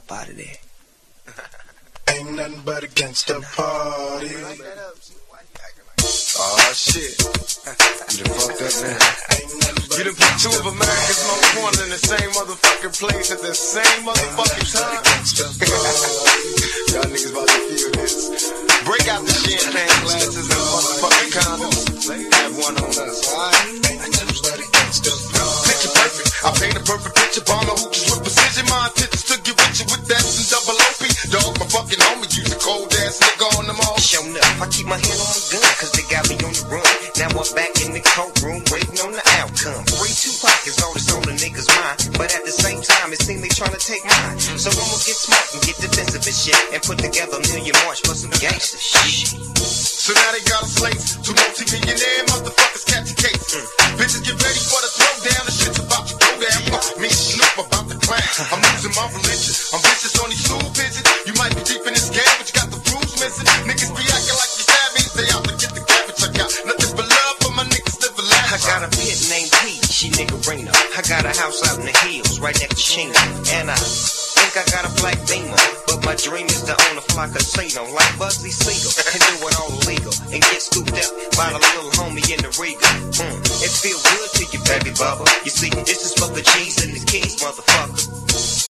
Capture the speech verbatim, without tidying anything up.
up out of there. Ain't nothing but against the party. Oh shit. You done fucked up now. You done put two of America's most wanted in the same motherfucking place at the same motherfucking time. Y'all niggas about to feel this. Break out the champagne glasses and motherfucking condoms. Have one on us, alright? Picture perfect. I paint a perfect picture. Bomb the hooches with precision. My intentions to get with you with that and double O P. Dog, my fucking homie. Use a cold ass nigga on them all. Show enough. I keep my hand on my gun, cause they got me on the run. Now I'm back in the courtroom, waiting on the outcome. Free two pockets, all this on the niggas' mind. But at the same time, it seems they trying to take mine. So I'ma get smart and get defensive and shit, and put together a million march for some gangster shit. So now they got a slate. Two multi-millionaire motherfuckers catch a case. Mm. Bitches get ready for the throwdown. The shit's about to go down. Uh, me and Snoop about to clown. I'm losing my religion. I'm vicious on these stool pigeons. You might be deep in this game, but you got the rules missing. Niggas be acting like you savage. They out to get the cabbage. I got nothing but love for my niggas living life. I got a pit named P, she niggerina. I got a house out in the hills, right next to Sheena. And I think I got a black Beamer, but my dream is to own a fly casino like Bugsy Siegel and do it all legal and get scooped up by the little homie in the Riga. Mm, it feel good to you, baby bubba. You see, this is for the G's and the keys, motherfucker.